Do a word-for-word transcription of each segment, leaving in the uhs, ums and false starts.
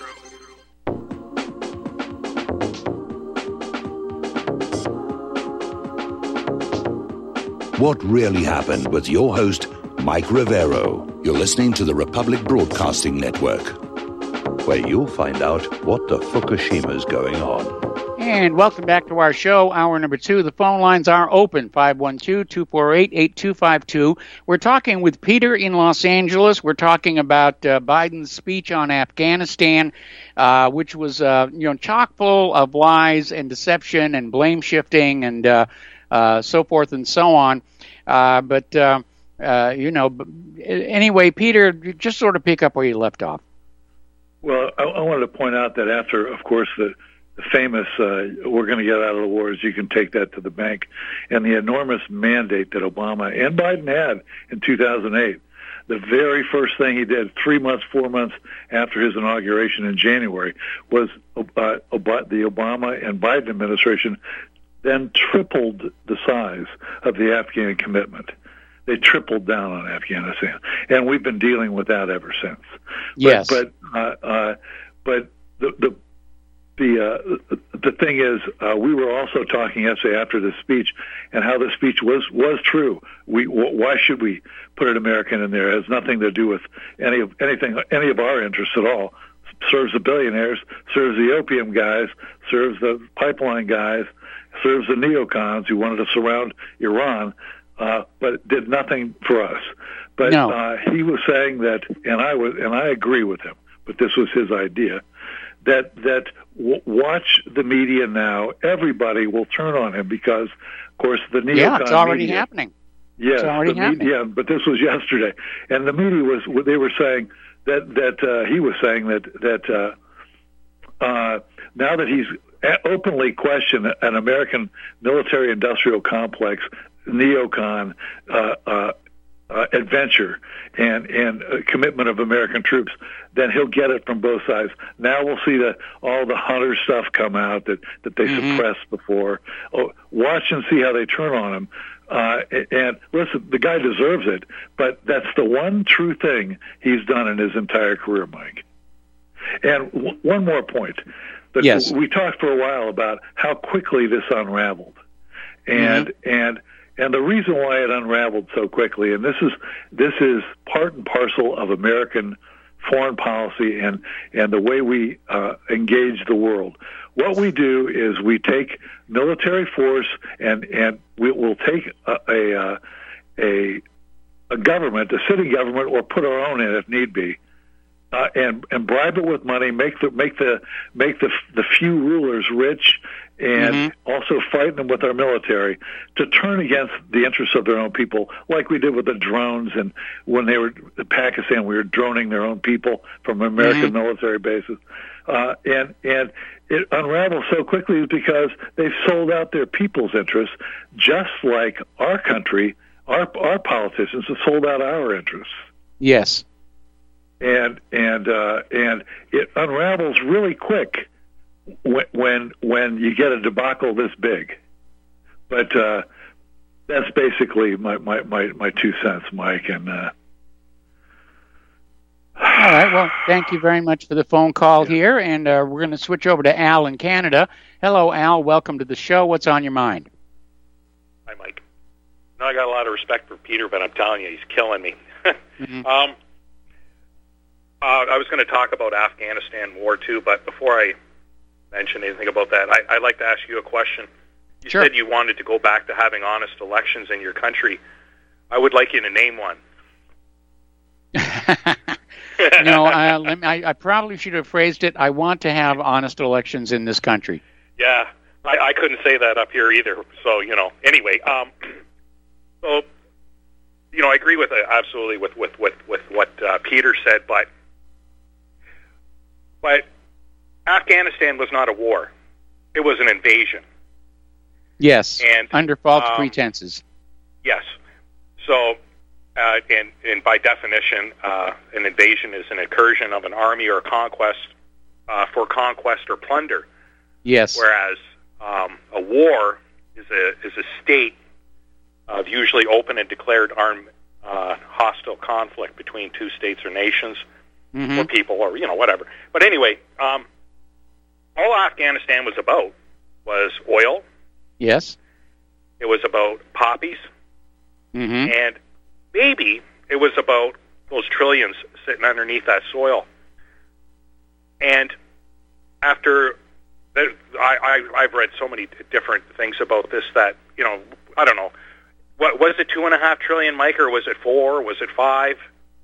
What Really Happened with your host, Mike Rivero. You're listening to the Republic Broadcasting Network, where you'll find out what the Fukushima's going on. And welcome back to our show, hour number two. The phone lines are open, five one two, two four eight, eight two five two. We're talking with Peter in Los Angeles. We're talking about uh, Biden's speech on Afghanistan, uh, which was uh, you know chock full of lies and deception and blame shifting and uh, uh, so forth and so on. Uh, but, uh, uh, you know, anyway, Peter, just sort of pick up where you left off. Well, I, I wanted to point out that after, of course, the The famous, uh, we're going to get out of the wars, you can take that to the bank, and the enormous mandate that Obama and Biden had in two thousand eight. The very first thing he did, three months, four months after his inauguration in January, was uh, the Obama and Biden administration then tripled the size of the Afghan commitment. They tripled down on Afghanistan, and we've been dealing with that ever since. Yes, but but, uh, uh, but the the The uh, the thing is, uh, we were also talking yesterday after the speech, and how the speech was was true. We w- why should we put an American in there? It has nothing to do with any of anything, any of our interests at all. Serves the billionaires, serves the opium guys, serves the pipeline guys, serves the neocons who wanted to surround Iran, uh, but did nothing for us. But no. uh, he was saying that, and I was, and I agree with him. But this was his idea. That that w- watch the media now. Everybody will turn on him because, of course, the neocon yeah, it's already media, happening. Yes, it's already the happening. media, but this was yesterday, and the media was. They were saying that that uh, he was saying that that uh, uh, now that he's openly questioned an American military-industrial complex, neocon. Uh, uh, Uh, adventure and and uh, commitment of American troops, then he'll get it from both sides. Now we'll see the all the Hunter stuff come out that, that they mm-hmm. suppressed before. Oh, watch and see how they turn on him. Uh, and listen, the guy deserves it, but that's the one true thing he's done in his entire career, Mike. And w- one more point. That yes. We talked for a while about how quickly this unraveled. And mm-hmm. and And the reason why it unraveled so quickly, and this is this is part and parcel of American foreign policy and, and the way we uh, engage the world. What we do is we take military force and, and we will take a a, a a government, a sitting government, or put our own in if need be, uh, and and bribe it with money, make the make the make the the few rulers rich. And mm-hmm. also fighting them with our military to turn against the interests of their own people, like we did with the drones. And when they were in Pakistan, we were droning their own people from American mm-hmm. military bases. Uh, and and it unravels so quickly because they've sold out their people's interests, just like our country, our our politicians have sold out our interests. Yes. And and uh, and it unravels really quick. When when you get a debacle this big, but uh, that's basically my, my, my, my two cents, Mike. And uh... all right, well, thank you very much for the phone call yeah. here, and uh, we're going to switch over to Al in Canada. Hello, Al. Welcome to the show. What's on your mind? Hi, Mike. No, I got a lot of respect for Peter, but I'm telling you, he's killing me. mm-hmm. um, uh, I was going to talk about Afghanistan war too, but before I mention anything about that, I, I'd like to ask you a question. You sure. said you wanted to go back to having honest elections in your country. I would like you to name one. no, I, I, I probably should have phrased it, I want to have honest elections in this country. Yeah, I, I couldn't say that up here either. So, you know, anyway, um, so, you know, I agree with uh, absolutely with, with, with, with what uh, Peter said, but but Afghanistan was not a war. It was an invasion. Yes, and, under false um, pretenses. Yes. So, uh, and, and by definition, uh, an invasion is an incursion of an army or a conquest uh, for conquest or plunder. Yes. Whereas um, a war is a is a state of usually open and declared armed uh, hostile conflict between two states or nations. mm-hmm. for people, or you know whatever. But anyway, um, all Afghanistan was about was oil. Yes. It was about poppies, mm-hmm. and maybe it was about those trillions sitting underneath that soil. And after that, I, I, I've read so many different things about this that, you know, I don't know. What, was it two and a half trillion, Mike, or was it four? Was it five?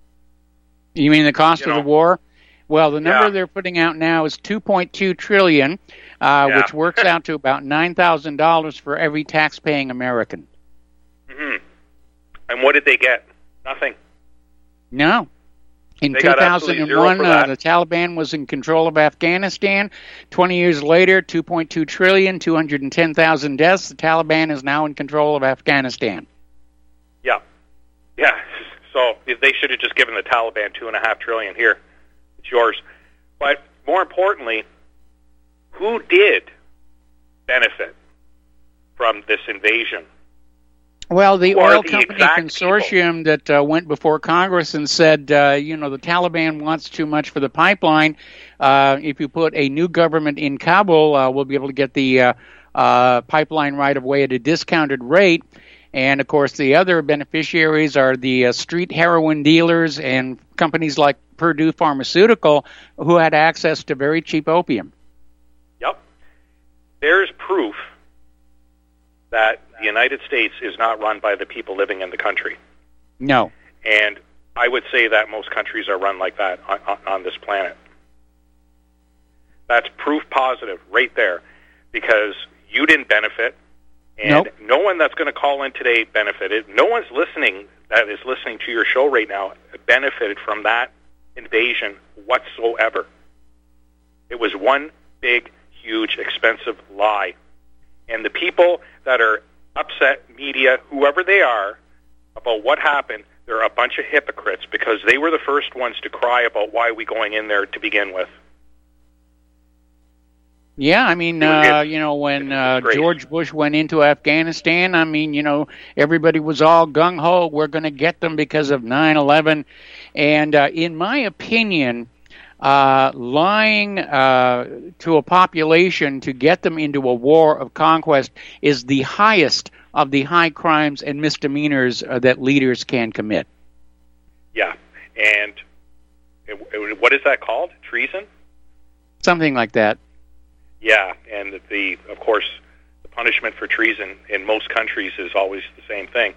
You mean the cost you of know? the war? Well, the number Yeah. they're putting out now is two point two trillion dollars, uh, Yeah. which works out to about nine thousand dollars for every tax-paying American. Mm-hmm. And what did they get? Nothing. No. In They two got thousand absolutely zero one, for uh, that. the Taliban was in control of Afghanistan. twenty years later, two point two trillion dollars, two hundred ten thousand deaths. The Taliban is now in control of Afghanistan. Yeah. Yeah. So they should have just given the Taliban two and a half trillion here. It's yours. But more importantly, who did benefit from this invasion? Well, the Who are oil the company exact consortium that uh, went before Congress and said, uh, you know, the Taliban wants too much for the pipeline. Uh, if you put a new government in Kabul, uh, we'll be able to get the uh, uh, pipeline right of way at a discounted rate. And, of course, the other beneficiaries are the uh, street heroin dealers and companies like Purdue Pharmaceutical, who had access to very cheap opium. Yep. There's proof that the United States is not run by the people living in the country. No. And I would say that most countries are run like that on, on, on this planet. That's proof positive right there, because you didn't benefit, and Nope. no one that's going to call in today benefited. No one's listening that is listening to your show right now benefited from that invasion whatsoever. It was one big, huge, expensive lie. And the people that are upset, media, whoever they are, about what happened, they're a bunch of hypocrites, because they were the first ones to cry about why we going in there to begin with. Yeah, I mean, uh, you know, when uh, George Bush went into Afghanistan, I mean, you know, everybody was all gung-ho, we're going to get them because of nine eleven. And uh, in my opinion, uh, lying uh, to a population to get them into a war of conquest is the highest of the high crimes and misdemeanors uh, that leaders can commit. Yeah, and it, it, what is that called? Treason? Something like that. Yeah, and the of course the punishment for treason in most countries is always the same thing.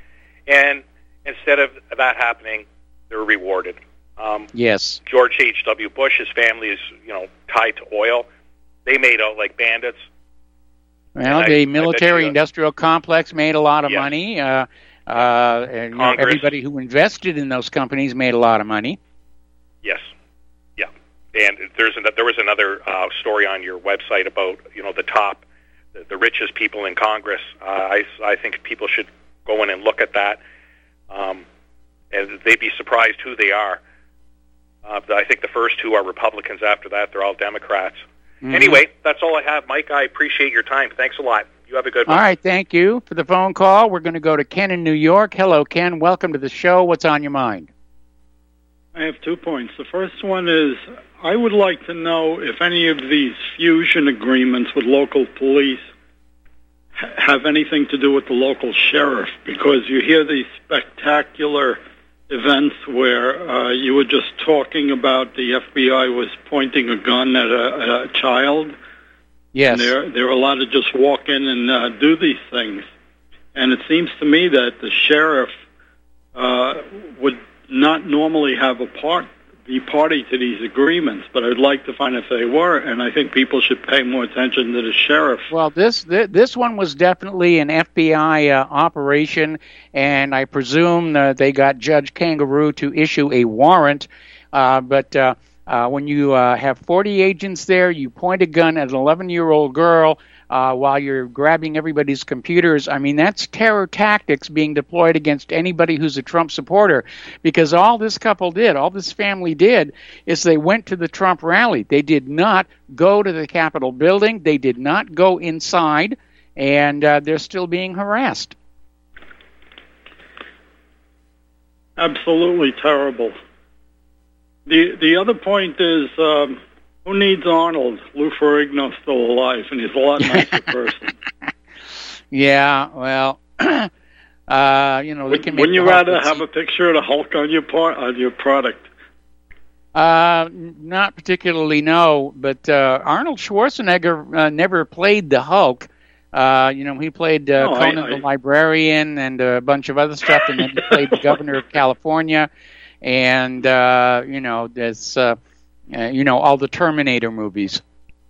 And instead of that happening, they're rewarded. Um, yes. George H W. Bush, his family is, you know, tied to oil. They made out like bandits. Well, And the I- military-industrial complex made a lot of Yes. money. Uh, uh, and you know, Congress. everybody who invested in those companies made a lot of money. Yes. Yeah. And there's an, there was another uh, story on your website about, you know, the top, the, the richest people in Congress. Uh, I, I think people should go in and look at that. Um, and they'd be surprised who they are. Uh, I think the first two are Republicans. After that, they're all Democrats. Mm-hmm. Anyway, that's all I have, Mike. I appreciate your time. Thanks a lot. You have a good one. All right, thank you for the phone call. We're going to go to Ken in New York. Hello, Ken. Welcome to the show. What's on your mind? I have two points. The first one is I would like to know if any of these fusion agreements with local police ha- have anything to do with the local sheriff, because you hear these spectacular events where uh, you were just talking about the F B I was pointing a gun at a, a child. Yes. And they're, they're allowed to just walk in and uh, do these things. And it seems to me that the sheriff uh, would not normally have a part, be party to these agreements, but I'd like to find if they were, and I think people should pay more attention to the sheriff. Well, this th- this one was definitely an F B I uh, operation, and I presume uh, they got Judge Kangaroo to issue a warrant. Uh, but uh, uh, when you uh, have forty agents there, you point a gun at an eleven-year-old girl uh, while you're grabbing everybody's computers. I mean, that's terror tactics being deployed against anybody who's a Trump supporter, because all this couple did, all this family did, is they went to the Trump rally. They did not go to the Capitol building. They did not go inside, and uh, they're still being harassed. Absolutely terrible. The the other point is, um, who needs Arnold? Lou Ferrigno's still alive, and he's a lot nicer person. Yeah, well, uh, you know, they can make Wouldn't you the Hulk rather look have a picture of the Hulk on your part on your product? Uh, not particularly, no. But uh, Arnold Schwarzenegger uh, never played the Hulk. Uh, you know, he played uh, No, Conan I- the I- Librarian and a bunch of other stuff, and then he played the Governor of California, and uh, you know, this, uh, uh, you know, all the Terminator movies.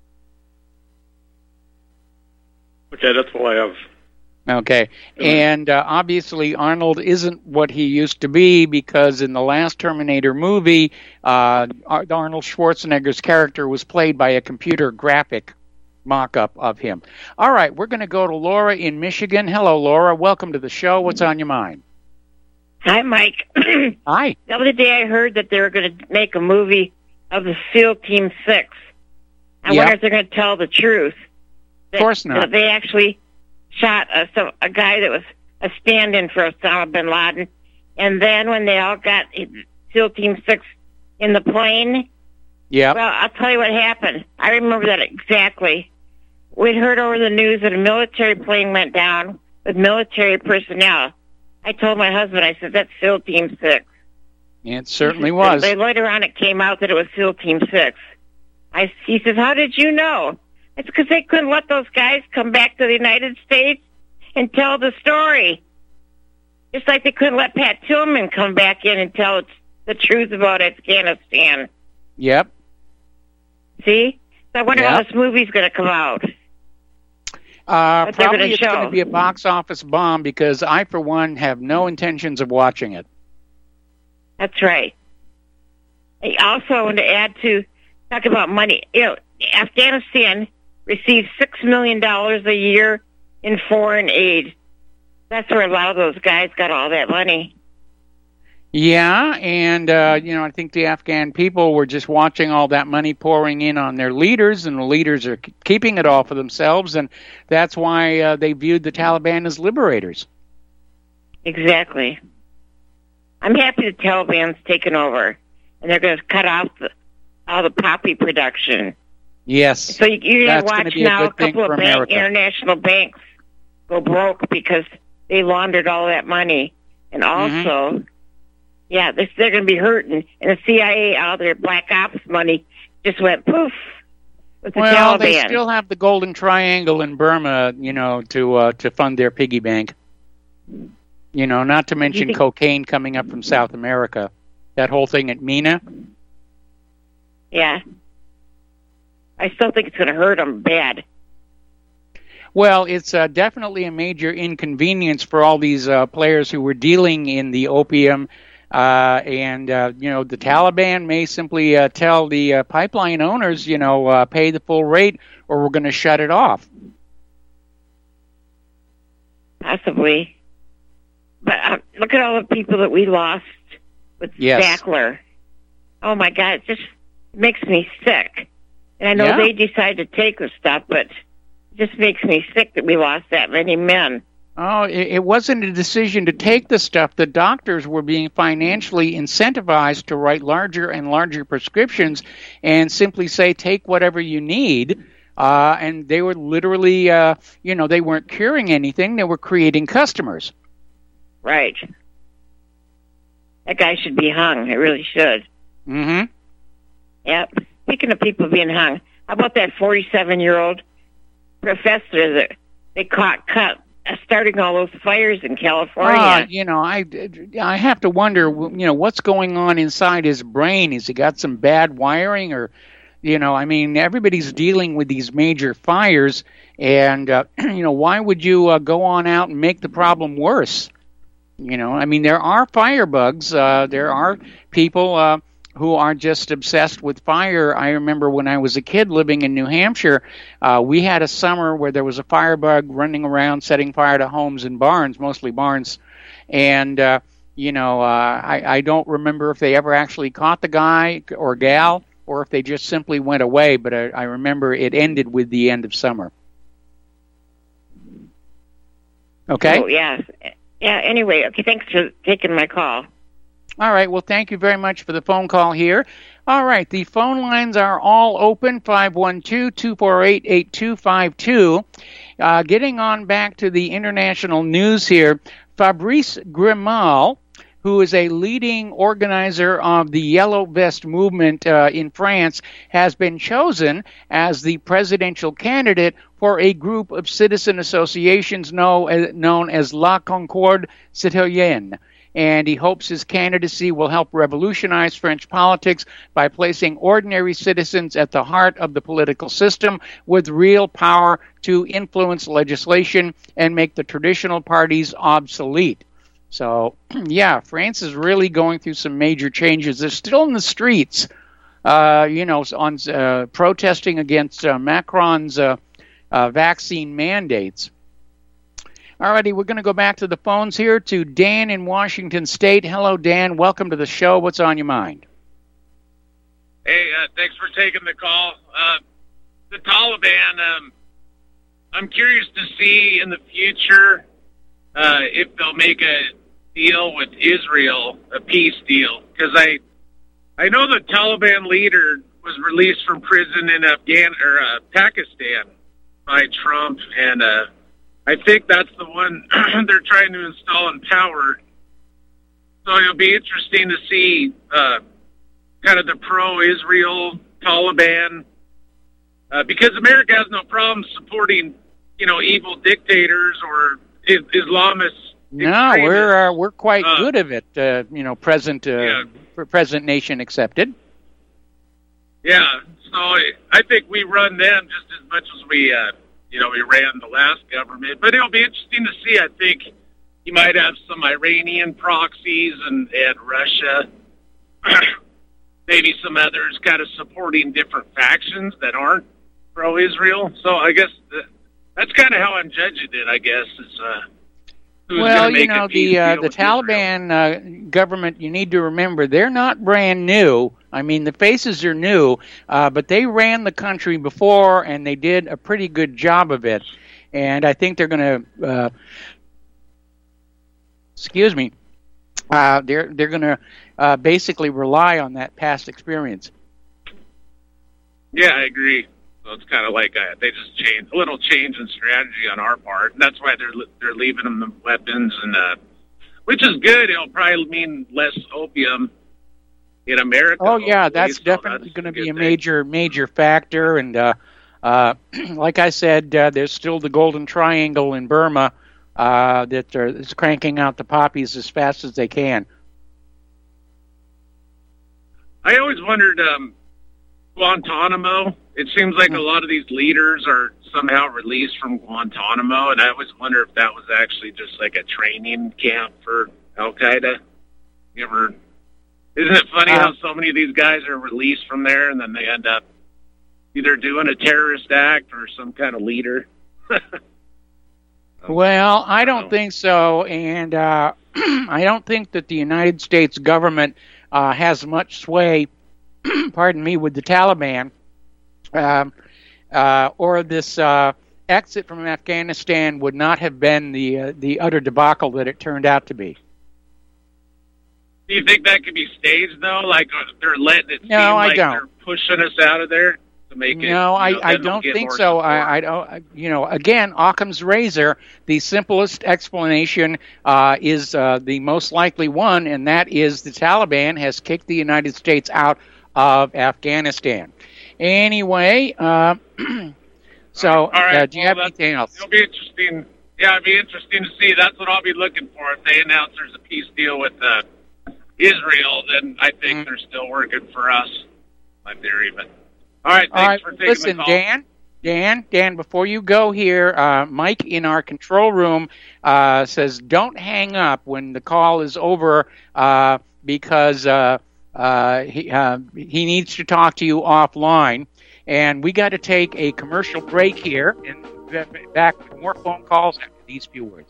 Okay, that's all I have. Okay, and uh, obviously Arnold isn't what he used to be because in the last Terminator movie, uh, Ar- Arnold Schwarzenegger's character was played by a computer graphic mock-up of him. All right, we're going to go to Laura in Michigan. Hello, Laura. Welcome to the show. What's on your mind? Hi, Mike. Hi. The other day I heard that they were going to make a movie of the SEAL Team Six. I Yep. wonder if they're going to tell the truth. Of course not. That they actually shot a, so, a guy that was a stand-in for Osama bin Laden. And then when they all got SEAL Team Six in the plane, Yeah. well, I'll tell you what happened. I remember that exactly. We'd heard over the news that a military plane went down with military personnel. I told my husband, I said, that's SEAL Team Six. It certainly was. They, later on, it came out that it was SEAL Team Six. I, he says, how did you know? It's because they couldn't let those guys come back to the United States and tell the story. Just like they couldn't let Pat Tillman come back in and tell the truth about Afghanistan. Yep. See? So I wonder Yep. how this movie's going to come out. Uh, What they're probably gonna it's going show. to be a box office bomb because I, for one, have no intentions of watching it. That's right. I also want to add to, talk about money. You know, Afghanistan receives six million dollars a year in foreign aid. That's where a lot of those guys got all that money. Yeah, and, uh, you know, I think the Afghan people were just watching all that money pouring in on their leaders, and the leaders are k- keeping it all for themselves, and that's why uh, they viewed the Taliban as liberators. Exactly. I'm happy the Taliban's taken over, and they're going to cut off the, all the poppy production. Yes. So you, you're going That's to gonna watch be a now a good thing couple of for bank, America. international banks go broke because they laundered all that money. And Mm-hmm. also, yeah, this, they're going to be hurting. And the C I A, all their black ops money just went poof with the Well, Taliban. they still have the Golden Triangle in Burma, you know, to uh, to fund their piggy bank. You know, not to mention think- cocaine coming up from South America. That whole thing at Mina. Yeah. I still think it's going to hurt them bad. Well, it's uh, definitely a major inconvenience for all these uh, players who were dealing in the opium. Uh, and, uh, you know, the Taliban may simply uh, tell the uh, pipeline owners, you know, uh, pay the full rate or we're going to shut it off. Possibly. But uh, look at all the people that we lost with Yes. Sackler. Oh, my God, it just makes me sick. And I know Yeah. they decided to take the stuff, but it just makes me sick that we lost that many men. Oh, it, it wasn't a decision to take the stuff. The doctors were being financially incentivized to write larger and larger prescriptions and simply say, take whatever you need. Uh, and they were literally, uh, you know, they weren't curing anything. They were creating customers. Right. That guy should be hung. It really should. Mm-hmm. Yep. Speaking of people being hung, how about that forty-seven-year-old professor that they caught cut, uh, starting all those fires in California? Uh, you know, I, I have to wonder, you know, what's going on inside his brain? Has he got some bad wiring or, you know, I mean, everybody's dealing with these major fires, and, uh, you know, why would you uh, go on out and make the problem worse? You know, I mean, there are firebugs. Uh, there are people uh, who are just obsessed with fire. I remember when I was a kid living in New Hampshire, uh, we had a summer where there was a firebug running around setting fire to homes and barns, mostly barns. And, uh, you know, uh, I, I don't remember if they ever actually caught the guy or gal or if they just simply went away, but I, I remember it ended with the end of summer. Okay? Oh, yes. Yeah, anyway, okay, thanks for taking my call. All right. Well, thank you very much for the phone call here. All right. The phone lines are all open, five one two, two four eight, eight two five two. Uh, getting on back to the international news here, Fabrice Grimal, who is a leading organizer of the Yellow Vest movement uh, in France, has been chosen as the presidential candidate for a group of citizen associations know, uh, known as La Concorde Citoyenne. And he hopes his candidacy will help revolutionize French politics by placing ordinary citizens at the heart of the political system with real power to influence legislation and make the traditional parties obsolete. So, yeah, France is really going through some major changes. They're still in the streets, uh, you know, on uh, protesting against uh, Macron's uh, uh, vaccine mandates. All righty, we're going to go back to the phones here to Dan in Washington State. Hello, Dan. Welcome to the show. What's on your mind? Hey, uh, thanks for taking the call. Uh, the Taliban, um, I'm curious to see in the future uh, if they'll make a deal with Israel, a peace deal. Because I, I know the Taliban leader was released from prison in Afghan or uh, Pakistan by Trump, and uh, I think that's the one they're trying to install in power. So it'll be interesting to see uh, kind of the pro-Israel Taliban, uh, because America has no problem supporting, you know, evil dictators or is- Islamists. No, we're uh, we're quite uh, good of it. Uh, you know, present uh, yeah. present nation accepted. Yeah, so I think we run them just as much as we. Uh, You know, we ran the last government, but it'll be interesting to see. I think you might have some Iranian proxies and, and Russia, maybe some others kind of supporting different factions that aren't pro-Israel. So I guess the, that's kind of how I'm judging it, I guess, is uh, who's Well, going to you make know, a peace the uh, deal the with Israel. Taliban uh, government, you need to remember, they're not brand new. I mean, the faces are new, uh, but they ran the country before, and they did a pretty good job of it. And I think they're going to, uh, excuse me, uh, they're they're going to uh, basically rely on that past experience. Yeah, I agree. So it's kind of like uh, they just changed a little change in strategy on our part. And that's why they're they're leaving them the weapons, and uh, which is good. It'll probably mean less opium in America. Oh yeah, hopefully. that's So definitely that's going to good be a thing. major major factor. And uh, uh, like I said, uh, there's still the Golden Triangle in Burma uh, that are, is cranking out the poppies as fast as they can. I always wondered, um, Guantanamo. It seems like a lot of these leaders are somehow released from Guantanamo, and I always wonder if that was actually just like a training camp for Al Qaeda. You ever? Isn't it funny Uh, how so many of these guys are released from there, and then they end up either doing a terrorist act or some kind of leader? Well, I don't know. think so, and uh, I don't think that the United States government uh, has much sway, pardon me, with the Taliban, um, uh, or this uh, exit from Afghanistan would not have been the uh, the utter debacle that it turned out to be. Do you think that could be staged, though? Like uh, they're letting it seem No, I like don't. they're pushing us out of there to make it? No, I, you know, I then they'll don't get think more so. support. I, I don't. I- You know, again, Occam's razor. The simplest explanation uh, is uh, the most likely one, and that is the Taliban has kicked the United States out of Afghanistan. Anyway, uh, so All right, uh, do you well, have that's- anything else? It'll be interesting. Yeah, it'll be interesting to see. That's what I'll be looking for. If they announce there's a peace deal with uh, Israel, then I think Mhm. they're still working for us. My theory, but all right. Thanks All right, for taking listen, the call. Dan. Dan, Dan, before you go here, uh, Mike in our control room uh, says don't hang up when the call is over uh, because uh, uh, he, uh, he needs to talk to you offline. And we got to take a commercial break here and be back with more phone calls after these few words.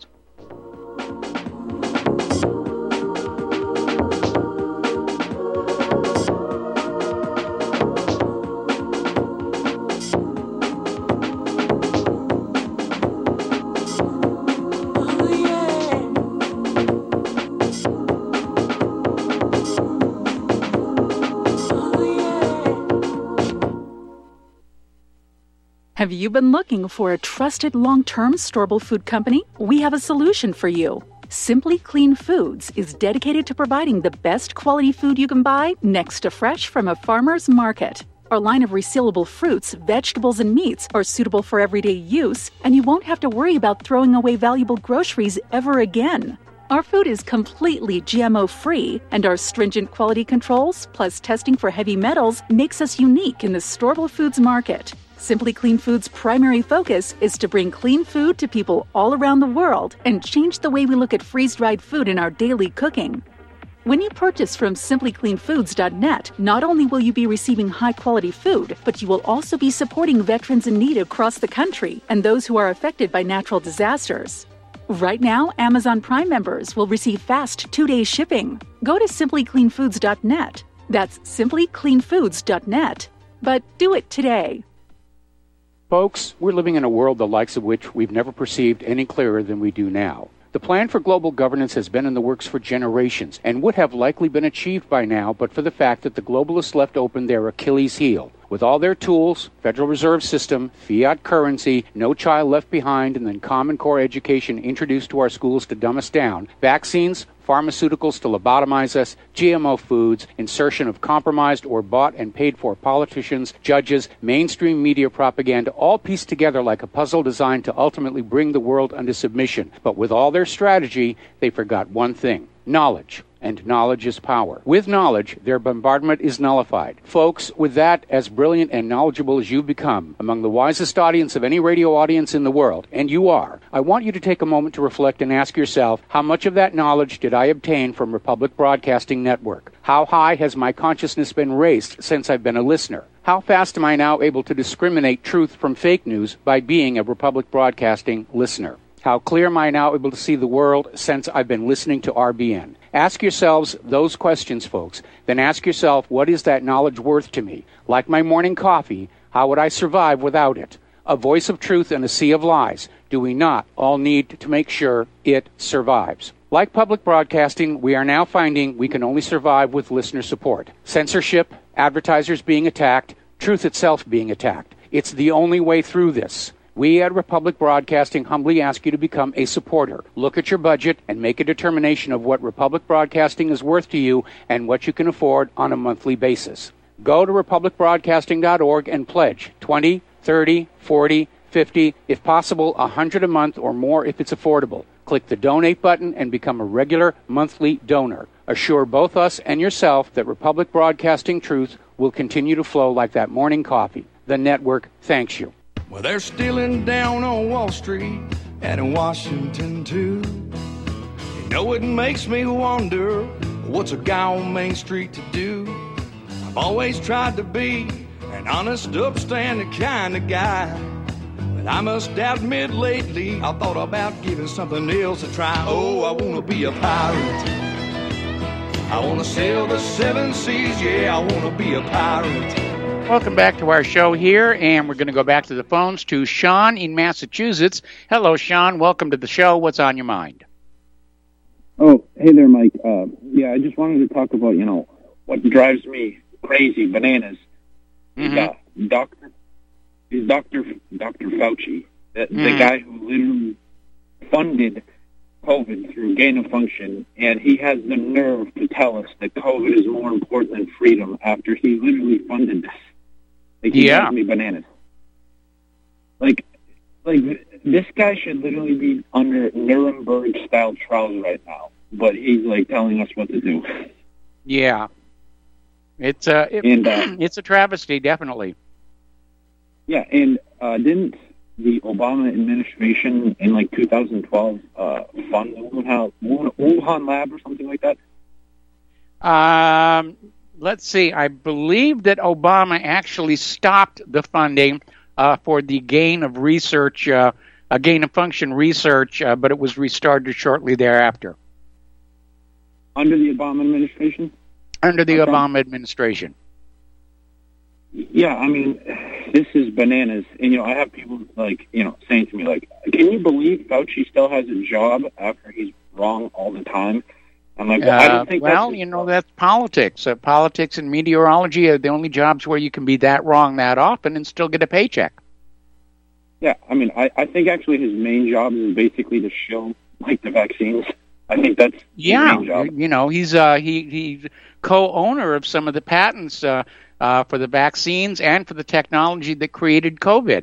Have you been looking for a trusted long-term storable food company? We have a solution for you. Simply Clean Foods is dedicated to providing the best quality food you can buy next to fresh from a farmer's market. Our line of resealable fruits, vegetables, and meats are suitable for everyday use, and you won't have to worry about throwing away valuable groceries ever again. Our food is completely G M O-free, and our stringent quality controls, plus testing for heavy metals, makes us unique in the storable foods market. Simply Clean Foods' primary focus is to bring clean food to people all around the world and change the way we look at freeze-dried food in our daily cooking. When you purchase from simply clean foods dot net, not only will you be receiving high-quality food, but you will also be supporting veterans in need across the country and those who are affected by natural disasters. Right now, Amazon Prime members will receive fast two-day shipping. Go to simply clean foods dot net. That's simply clean foods dot net. But do it today. Folks, we're living in a world the likes of which we've never perceived any clearer than we do now. The plan for global governance has been in the works for generations and would have likely been achieved by now but for the fact that the globalists left open their Achilles heel. With all their tools, Federal Reserve System, fiat currency, no child left behind, and then Common Core education introduced to our schools to dumb us down, vaccines, pharmaceuticals to lobotomize us, G M O foods, insertion of compromised or bought and paid for politicians, judges, mainstream media propaganda, all pieced together like a puzzle designed to ultimately bring the world under submission. But with all their strategy, they forgot one thing: knowledge. And knowledge is power. With knowledge, their bombardment is nullified. Folks, with that, as brilliant and knowledgeable as you've become, among the wisest audience of any radio audience in the world, and you are, I want you to take a moment to reflect and ask yourself, how much of that knowledge did I obtain from Republic Broadcasting Network? How high has my consciousness been raised since I've been a listener? How fast am I now able to discriminate truth from fake news by being a Republic Broadcasting listener? How clear am I now able to see the world since I've been listening to R B N? Ask yourselves those questions, folks. Then ask yourself, what is that knowledge worth to me? Like my morning coffee, how would I survive without it? A voice of truth in a sea of lies. Do we not all need to make sure it survives? Like public broadcasting, we are now finding we can only survive with listener support. Censorship, advertisers being attacked, truth itself being attacked. It's the only way through this. We at Republic Broadcasting humbly ask you to become a supporter. Look at your budget and make a determination of what Republic Broadcasting is worth to you and what you can afford on a monthly basis. Go to republic broadcasting dot org and pledge twenty, thirty, forty, fifty, if possible one hundred a month or more if it's affordable. Click the donate button and become a regular monthly donor. Assure both us and yourself that Republic Broadcasting truth will continue to flow like that morning coffee. The network thanks you. Well, they're stealing down on Wall Street and in Washington, too. You know, it makes me wonder, what's a guy on Main Street to do? I've always tried to be an honest, upstanding kind of guy. But I must admit lately, I thought about giving something else a try. Oh, I want to be a pirate. I want to sail the seven seas, yeah, I want to be a pirate. Welcome back to our show here, and we're going to go back to the phones to Sean in Massachusetts. Hello, Sean. Welcome to the show. What's on your mind? Oh, hey there, Mike. Uh, yeah, I just wanted to talk about, you know, what drives me crazy, bananas. Mm-hmm. Uh, Doctor, is Doctor Doctor Fauci, the, mm-hmm. the guy who literally funded COVID through gain of function, and he has the nerve to tell us that COVID is more important than freedom after he literally funded this. Like, he yeah. drives me bananas. Like, like this guy should literally be under Nuremberg-style trials right now, but he's like telling us what to do. Yeah, it's a it, and, uh, it's a travesty, definitely. Yeah, and uh, didn't the Obama administration in like two thousand twelve uh, fund the Wuhan, Wuhan lab or something like that? Um. Let's see, I believe that Obama actually stopped the funding uh, for the gain of research, uh, uh, gain of function research, uh, but it was restarted shortly thereafter. Under the Obama administration? Under the okay. Obama administration. Yeah, I mean, this is bananas. And, you know, I have people, like, you know, saying to me, like, can you believe Fauci still has a job after he's wrong all the time? I'm like, well, I don't think uh, well that's you know, that's politics. Uh, politics and meteorology are the only jobs where you can be that wrong that often and still get a paycheck. Yeah, I mean, I, I think actually his main job is basically to show, like, the vaccines. I think that's yeah, his main job. You know, he's uh, he he's co-owner of some of the patents uh, uh, for the vaccines and for the technology that created COVID.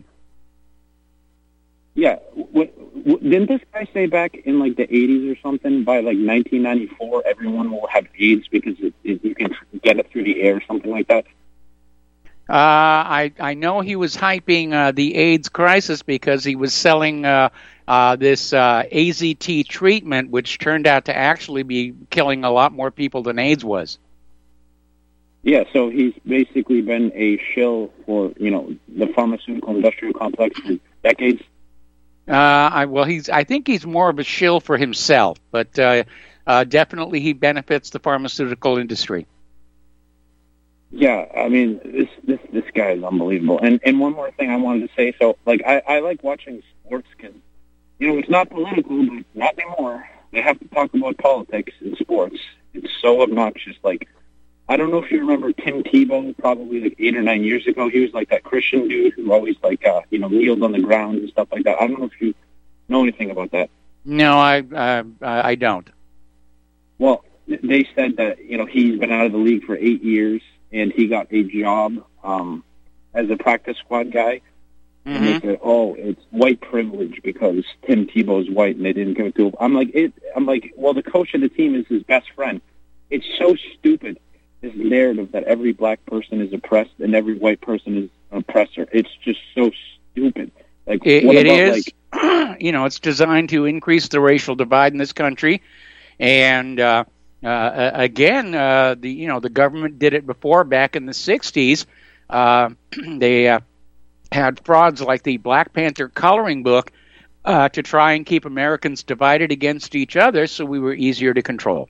Yeah, w- w- didn't this guy say back in like the eighties or something, by like nineteen ninety-four, everyone will have AIDS because it, it, you can get it through the air or something like that? Uh, I I know he was hyping uh, the AIDS crisis because he was selling uh, uh, this uh, A Z T treatment, which turned out to actually be killing a lot more people than AIDS was. Yeah, so he's basically been a shill for, you know, the pharmaceutical industrial complex for decades. Uh, I, well, he's. I think he's more of a shill for himself, but uh, uh, definitely he benefits the pharmaceutical industry. Yeah, I mean, this this this guy is unbelievable. And and one more thing I wanted to say. So, like, I, I like watching sports because, you know, it's not political, but not anymore. They have to talk about politics in sports. It's so obnoxious. Like, I don't know if you remember Tim Tebow, probably like eight or nine years ago. He was like that Christian dude who always like, uh, you know, kneeled on the ground and stuff like that. I don't know if you know anything about that. No, I uh, I don't. Well, they said that, you know, he's been out of the league for eight years, and he got a job um, as a practice squad guy. Mm-hmm. And they said, oh, it's white privilege because Tim Tebow's white, and they didn't give it to him. I'm like, it. I'm like, well, the coach of the team is his best friend. It's so stupid. This narrative that every black person is oppressed and every white person is an oppressor. It's just so stupid. Like it, what it about, is, like, you know, it's designed to increase the racial divide in this country, and uh, uh, again, uh, the you know the government did it before back in the sixties. Uh, they uh, had frauds like the Black Panther coloring book uh, to try and keep Americans divided against each other, so we were easier to control.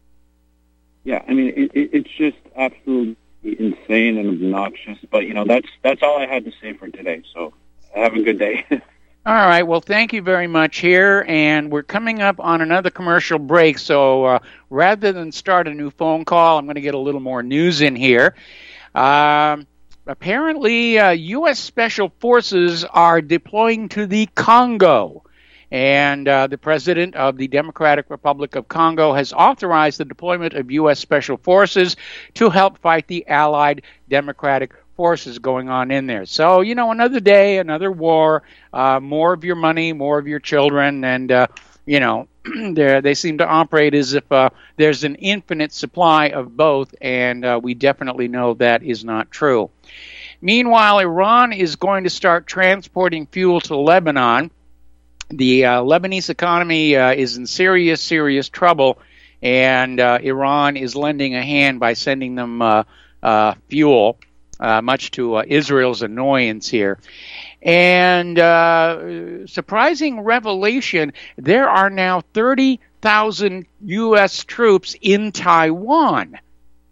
Yeah, I mean, it, it, it's just absolutely insane and obnoxious. But, you know, that's that's all I had to say for today. So have a good day. All right. Well, thank you very much here. And we're coming up on another commercial break. So uh, rather than start a new phone call, I'm going to get a little more news in here. Um, apparently, uh, U S Special Forces are deploying to the Congo. And uh, the president of the Democratic Republic of Congo has authorized the deployment of U S Special Forces to help fight the allied Democratic forces going on in there. So, you know, another day, another war, uh, more of your money, more of your children, and, uh, you know, they seem to operate as if uh, there's an infinite supply of both, and uh, we definitely know that is not true. Meanwhile, Iran is going to start transporting fuel to Lebanon. The uh, Lebanese economy uh, is in serious, serious trouble, and uh, Iran is lending a hand by sending them uh, uh, fuel, uh, much to uh, Israel's annoyance here. And uh, surprising revelation, there are now thirty thousand U S troops in Taiwan.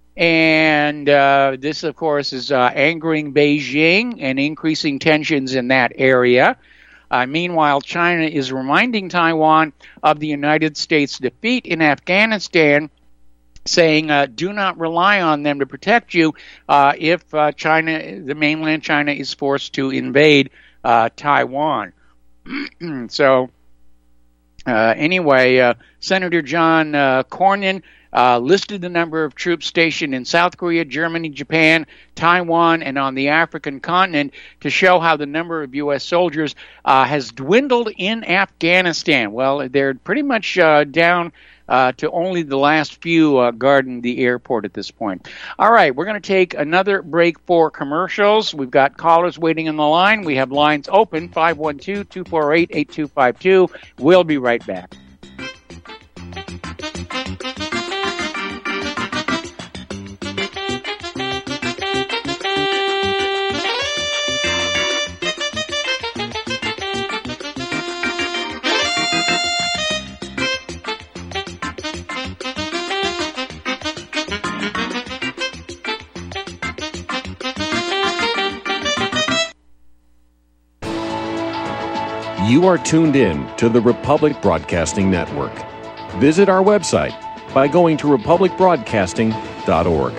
And uh, this, of course, is uh, angering Beijing and increasing tensions in that area. Uh, meanwhile, China is reminding Taiwan of the United States' defeat in Afghanistan, saying, uh, do not rely on them to protect you uh, if uh, China, the mainland China, is forced to invade uh, Taiwan. So, uh, anyway, uh, Senator John uh, Cornyn Uh, listed the number of troops stationed in South Korea, Germany, Japan, Taiwan, and on the African continent to show how the number of U S soldiers uh, has dwindled in Afghanistan. Well, they're pretty much uh, down uh, to only the last few uh, guarding the airport at this point. All right, we're going to take another break for commercials. We've got callers waiting on the line. We have lines open, five one two, two four eight, eight two five two. We'll be right back. You are tuned in to the Republic Broadcasting Network. Visit our website by going to republic broadcasting dot org.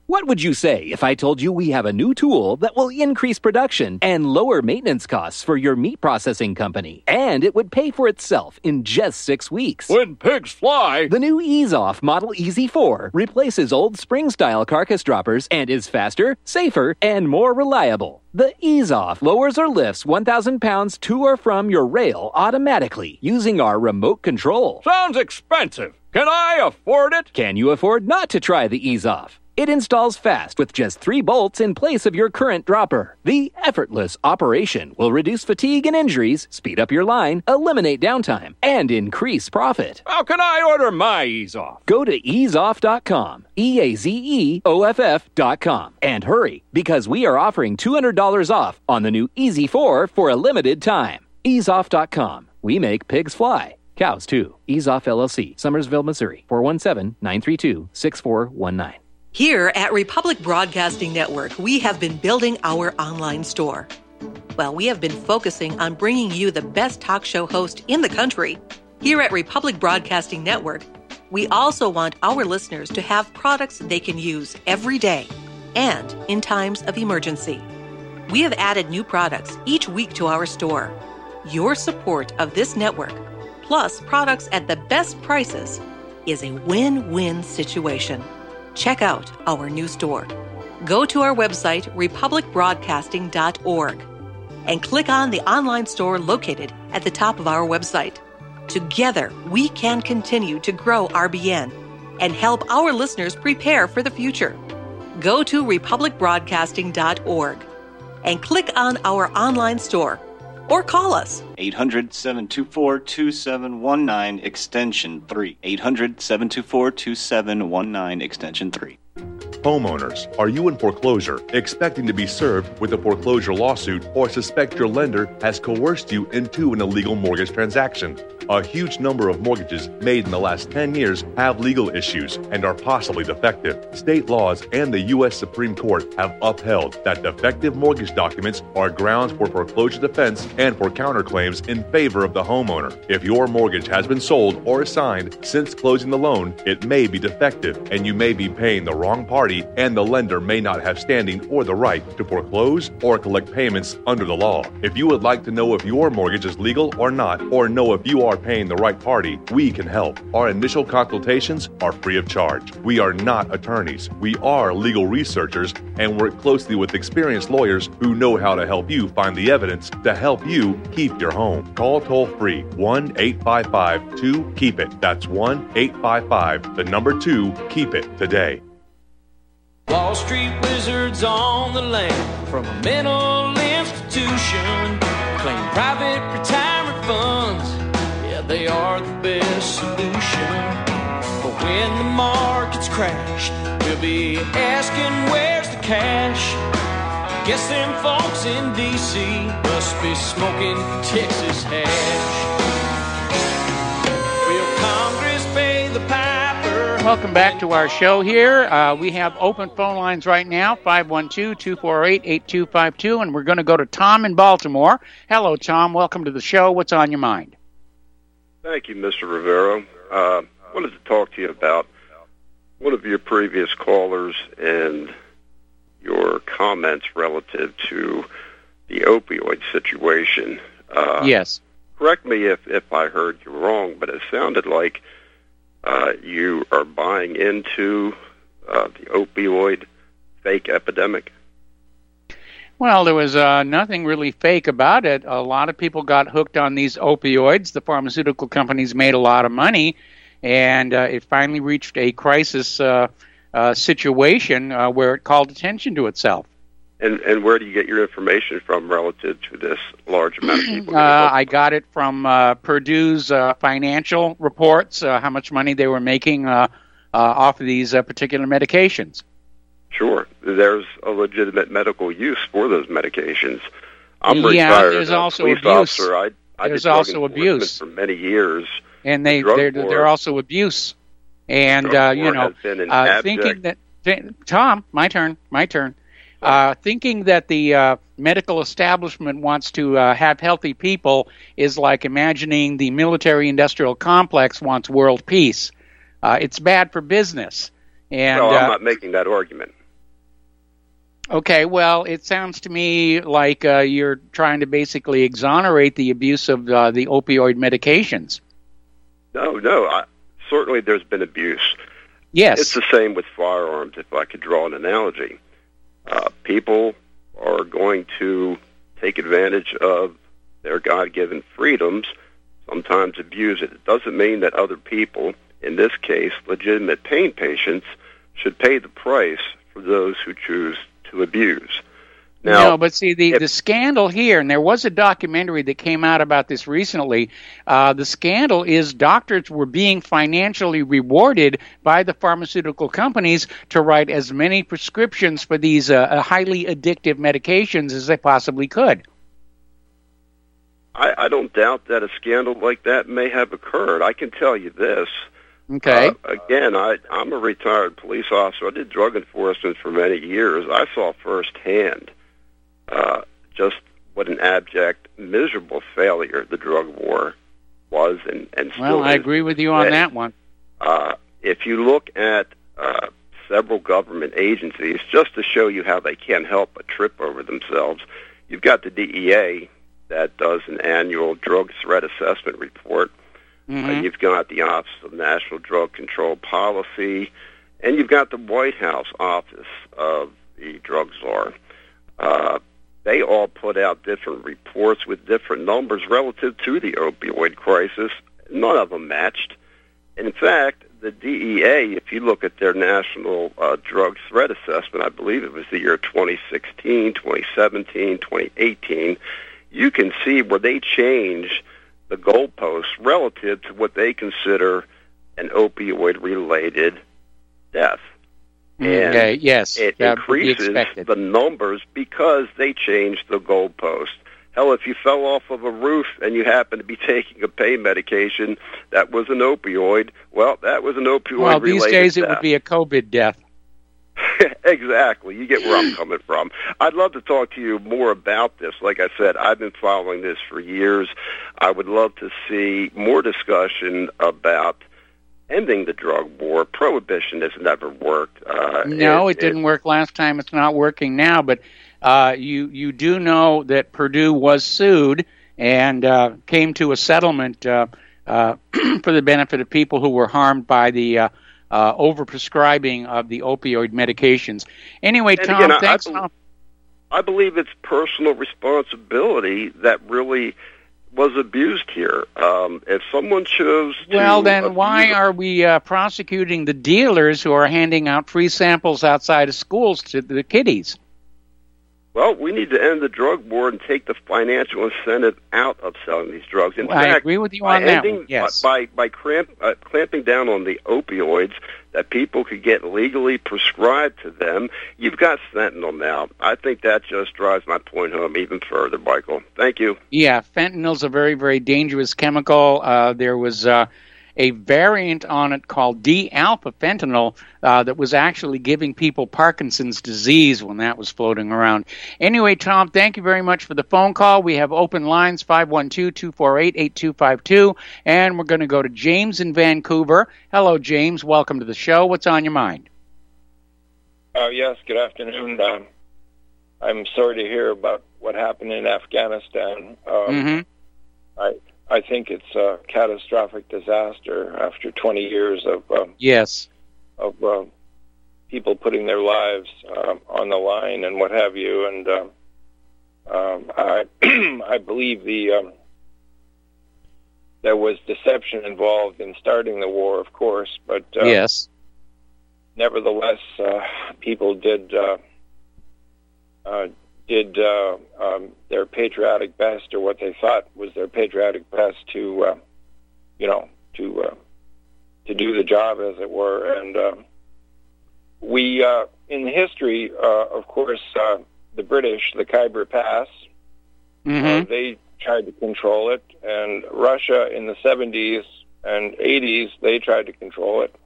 What would you say if I told you we have a new tool that will increase production and lower maintenance costs for your meat processing company? And it would pay for itself in just six weeks. When pigs fly! The new Ease Off Model E Z four replaces old spring-style carcass droppers and is faster, safer, and more reliable. The Ease Off lowers or lifts one thousand pounds to or from your rail automatically using our remote control. Sounds expensive. Can I afford it? Can you afford not to try the Ease Off? It installs fast with just three bolts in place of your current dropper. The effortless operation will reduce fatigue and injuries, speed up your line, eliminate downtime, and increase profit. How can I order my Ease Off? Go to ease off dot com, E A Z E O F F dot com, and hurry, because we are offering two hundred dollars off on the new E Z four for a limited time. ease off dot com. We make pigs fly. Cows, too. Ease Off L L C, Summersville, Missouri, four one seven, nine three two, six four one nine. Here at Republic Broadcasting Network, we have been building our online store. Well, we have been focusing on bringing you the best talk show host in the country. Here at Republic Broadcasting Network, we also want our listeners to have products they can use every day and in times of emergency. We have added new products each week to our store. Your support of this network, plus products at the best prices, is a win-win situation. Check out our new store. Go to our website, republic broadcasting dot org, and click on the online store located at the top of our website. Together, we can continue to grow R B N and help our listeners prepare for the future. Go to republic broadcasting dot org and click on our online store or call us. eight hundred, seven two four, two seven one nine, extension three. eight hundred, seven two four, two seven one nine, extension three. Homeowners, are you in foreclosure, expecting to be served with a foreclosure lawsuit, or suspect your lender has coerced you into an illegal mortgage transaction? A huge number of mortgages made in the last ten years have legal issues and are possibly defective. State laws and the U S Supreme Court have upheld that defective mortgage documents are grounds for foreclosure defense and for counterclaims in favor of the homeowner. If your mortgage has been sold or assigned since closing the loan, it may be defective and you may be paying the wrong party, and the lender may not have standing or the right to foreclose or collect payments under the law. If you would like to know if your mortgage is legal or not, or know if you are paying the right party, we can help. Our initial consultations are free of charge. We are not attorneys. We are legal researchers and work closely with experienced lawyers who know how to help you find the evidence to help you keep your home. Call toll-free one eight five five two keep it. That's one eight five five, the number two, keep it today. Wall Street wizards on the land from a mental institution claim private retirement funds. Yeah, they are the best solution. But when the markets crash, we'll be asking where's the cash. Guess them folks in D C must be smoking Texas hash. Will Congress pay the piper? Welcome back to our show here. Uh, we have open phone lines right now, five one two, two four eight, eight two five two, and we're going to go to Tom in Baltimore. Hello, Tom. Welcome to the show. What's on your mind? Thank you, Mister Rivero. Uh, I wanted to talk to you about one of your previous callers and your comments relative to the opioid situation. Uh, yes. Correct me if, if I heard you wrong, but it sounded like uh, you are buying into uh, the opioid fake epidemic. Well, there was uh, nothing really fake about it. A lot of people got hooked on these opioids. The pharmaceutical companies made a lot of money, and uh, it finally reached a crisis uh, uh, situation uh, where it called attention to itself. And and where do you get your information from relative to this large amount of people? uh, I got it from uh, Purdue's uh, financial reports, uh, how much money they were making uh, uh, off of these uh, particular medications. Sure. There's a legitimate medical use for those medications. I'm yeah, retired there's uh, also police abuse. officer. I, I there's did drug also enforcement abuse. for many years. And they, The drug they're, war- they're also abuse. And, drug uh, you war know, has been an uh, abject- thinking that, th- Tom, my turn, my turn. Uh, thinking that the uh, medical establishment wants to uh, have healthy people is like imagining the military-industrial complex wants world peace. Uh, it's bad for business. And well, I'm uh, not making that argument. Okay, well, it sounds to me like uh, you're trying to basically exonerate the abuse of uh, the opioid medications. No, no. I, certainly there's been abuse. Yes. It's the same with firearms, if I could draw an analogy. Uh, people are going to take advantage of their God-given freedoms, sometimes abuse it. It doesn't mean that other people, in this case, legitimate pain patients, should pay the price for those who choose to abuse. Now, no, but see, the, if, the scandal here, and there was a documentary that came out about this recently, uh, the scandal is doctors were being financially rewarded by the pharmaceutical companies to write as many prescriptions for these uh, highly addictive medications as they possibly could. I, I don't doubt that a scandal like that may have occurred. I can tell you this. Okay. Uh, again, I, I'm a retired police officer. I did drug enforcement for many years. I saw firsthand uh, just what an abject, miserable failure the drug war was and, and still Well, I is agree with you today. on that one. Uh, if you look at uh, several government agencies, just to show you how they can't help but trip over themselves, you've got the D E A that does an annual drug threat assessment report. Mm-hmm. Uh, you've got the Office of National Drug Control Policy, and you've got the White House Office of the Drug Czar. Uh, they all put out different reports with different numbers relative to the opioid crisis. None of them matched. In fact, the D E A, if you look at their National uh, Drug Threat Assessment, I believe it was the year twenty sixteen, twenty seventeen, twenty eighteen, you can see where they change the goalposts relative to what they consider an opioid-related death. And okay, yes, it increases the numbers because they changed the goalpost. Hell, if you fell off of a roof and you happen to be taking a pain medication that was an opioid, well, that was an opioid-related Well, these days death. It would be a COVID death. Exactly. You get where I'm coming from. I'd love to talk to you more about this. Like I said, I've been following this for years. I would love to see more discussion about ending the drug war. Prohibition has never worked. Uh, no, it, it didn't it, work last time. It's not working now. But uh, you you do know that Purdue was sued and uh, came to a settlement uh, uh, for the benefit of people who were harmed by the uh, uh, overprescribing of the opioid medications. Anyway, and Tom, again, thanks. I, I, be- I believe it's personal responsibility that really was abused here. Um, if someone chose to... Well, then abuse- why are we uh, prosecuting the dealers who are handing out free samples outside of schools to the kiddies? Well, we need to end the drug war and take the financial incentive out of selling these drugs. In well, fact, I agree with you by on that ending, one, yes. By, by cramp, uh, clamping down on the opioids that people could get legally prescribed to them, you've got fentanyl now. I think that just drives my point home even further, Michael. Thank you. Yeah, fentanyl's a very, very dangerous chemical. Uh, there was uh, a variant on it called D-alpha fentanyl uh, that was actually giving people Parkinson's disease when that was floating around. Anyway, Tom, thank you very much for the phone call. We have open lines, five one two, two four eight, eight two five two, and we're going to go to James in Vancouver. Hello, James. Welcome to the show. What's on your mind? Uh, yes, good afternoon. Um, I'm sorry to hear about what happened in Afghanistan. Um, mm-hmm. I I think it's a catastrophic disaster after twenty years of um, yes of uh, people putting their lives uh, on the line and what have you. And um, um, I I believe the um, there was deception involved in starting the war, of course, but uh, yes, nevertheless, uh, people did. Uh, uh, did uh, um, their patriotic best, or what they thought was their patriotic best, to, uh, you know, to uh, to do the job, as it were. And uh, we, uh, in history, uh, of course, uh, the British, the Khyber Pass, mm-hmm. uh, they tried to control it, and Russia in the seventies and eighties, they tried to control it.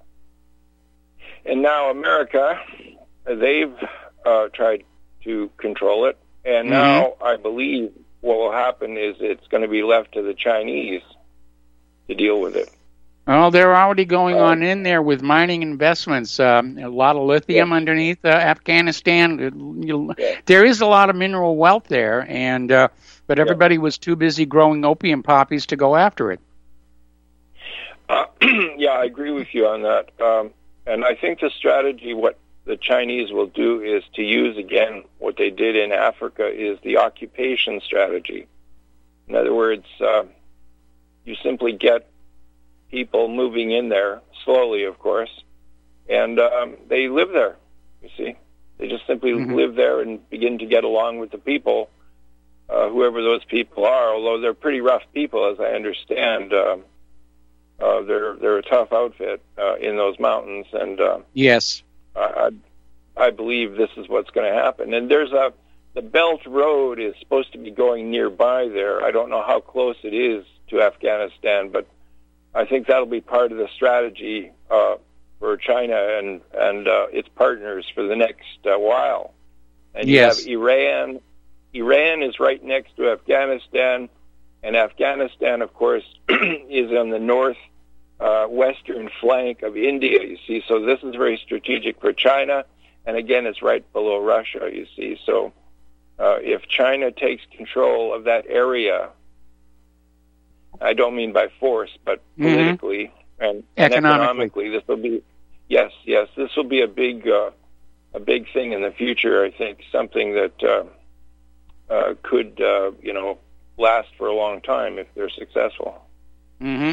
And now America, they've uh, tried to control it, and now mm-hmm. I believe what will happen is it's going to be left to the Chinese to deal with it. Oh, they're already going um, on in there with mining investments. Um, a lot of lithium yeah. underneath uh, Afghanistan. You, yeah. There is a lot of mineral wealth there, and uh, but everybody yeah. was too busy growing opium poppies to go after it. Uh, yeah, I agree with you on that. Um, and I think the strategy, what the Chinese will do is to use, again, what they did in Africa is the occupation strategy. In other words, uh, you simply get people moving in there, slowly, of course, and um, they live there, you see. They just simply mm-hmm. live there and begin to get along with the people, uh, whoever those people are, although they're pretty rough people, as I understand. Um, uh, they're they're a tough outfit uh, in those mountains, and uh, yes, I, I believe this is what's going to happen. And there's a the Belt Road is supposed to be going nearby there. I don't know how close it is to Afghanistan, but I think that'll be part of the strategy uh, for China and and uh, its partners for the next uh, while. And yes. you have Iran. Iran is right next to Afghanistan, and Afghanistan, of course, is on the north uh, western flank of India. You see, so this is very strategic for China, and again, it's right below Russia. You see, so uh, if China takes control of that area. I don't mean by force, but politically mm-hmm. and, and economically. economically, this will be yes, yes, this will be a big, uh, a big thing in the future. I think something that uh, uh, could, uh, you know, last for a long time if they're successful. Mm-hmm.